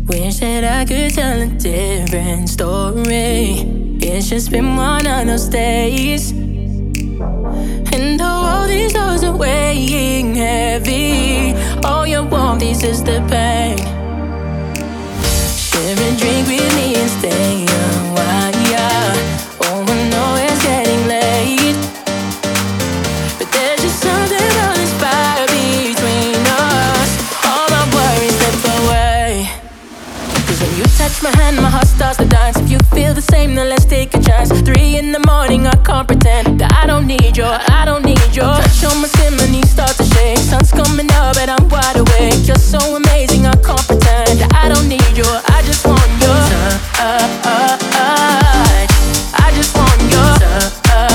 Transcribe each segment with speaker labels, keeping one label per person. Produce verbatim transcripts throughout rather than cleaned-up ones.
Speaker 1: Wish that I could tell a different story. It's just been one of those days, and all these doors are weighing heavy. All you want, this is the pain. Share a drink with me and stay a while, yeah. Oh, I know it's getting late, but there's just something about this fire between us. All my worries slip away. Cause when you touch my hand, my heart starts to dance. If you feel the same, then let's take a chance. Three in the morning, I can't pretend that I don't need you, I don't need you. Touch on my skin, my knees start to shake. Sun's coming up, but I'm wide awake. You're so amazing, I can't pretend that I don't need you, I just want you. Touch. I just want you. Touch.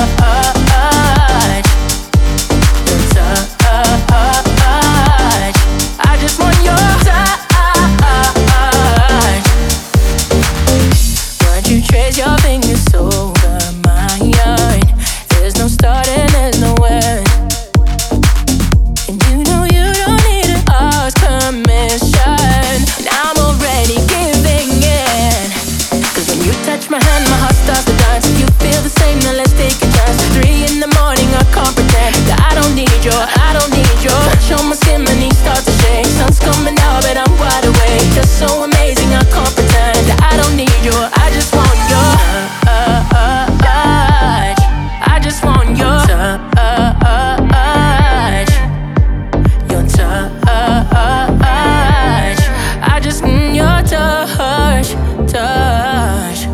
Speaker 1: I just want your touch. Why'd you trace your fingers over mine? There's no start and there's no end, and you know you don't need to ask permission, and I'm already giving in. Cause when you touch my hand, my heart starts to dance. If you feel the same, then let's take a chance. Three in the morning, I can't pretend that I don't need you, I don't need you. Touch on my skin, my knees start to shake. Sun's coming out, but I'm wide awake. You're so amazing, I can't pretend that I don't need you, I just want you. I just want your touch, your touch. I just want your touch, touch.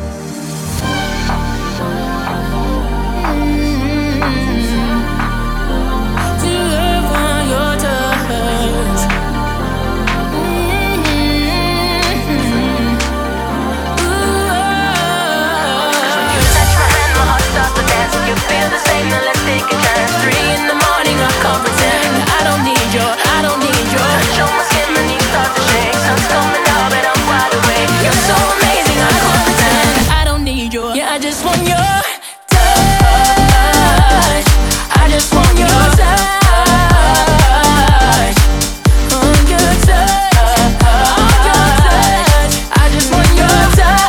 Speaker 1: I just want your touch. I just want your touch. On your touch, on your touch. I just want your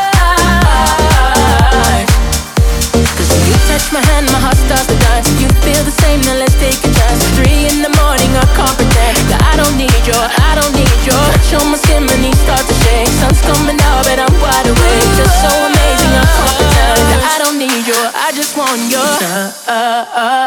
Speaker 1: touch. Cause when you touch my hand, my heart starts to dance. If you feel the same, then let's take a chance. Three in the morning, I can't pretend that I don't need you, I don't need you. Touch on my skin, my knees start to shake. Sun's coming out, but I'm wide awake. You're so amazing, I can't pretend I don't need you, I just want your touch.